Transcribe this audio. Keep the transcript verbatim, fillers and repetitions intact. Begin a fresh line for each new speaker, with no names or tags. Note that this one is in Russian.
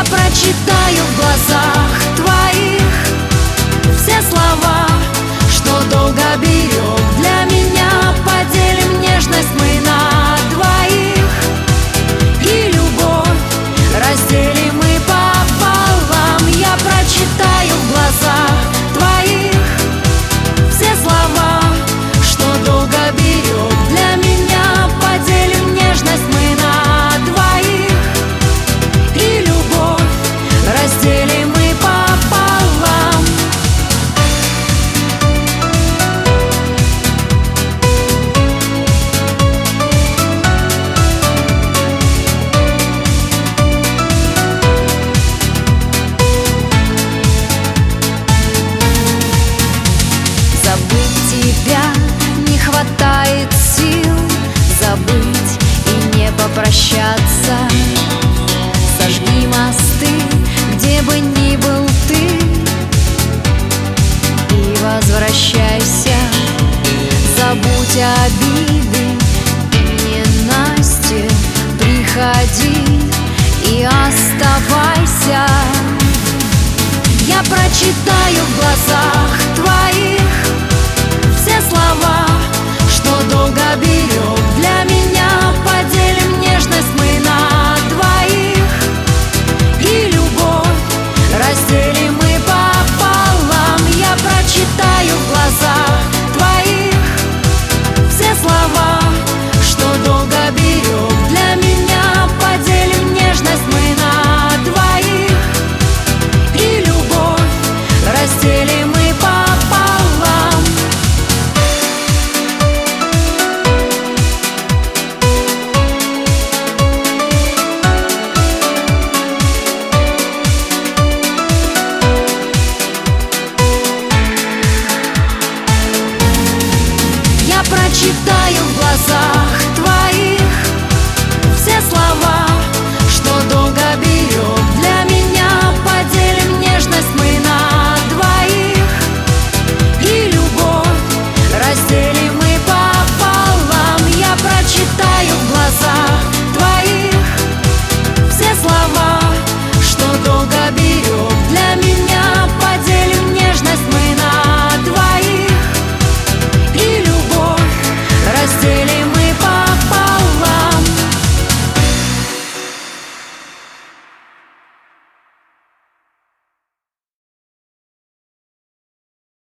прочитаю в глазах твоих все слова, что долго берег для меня. Поделим нежность мы на двоих, и любовь разделим мы пополам. Я прочитаю в глазах твоих все слова, что долго берег для меня. Поделим нежность мы на двоих, и любовь разделим мы пополам. Забыть тебя не хватает сил, забыть и не попрощаться. Сожги мосты, где бы ни был ты, и возвращайся. Забудь обиды и ненастье, приходи и оставайся. Я прочитаю в глазах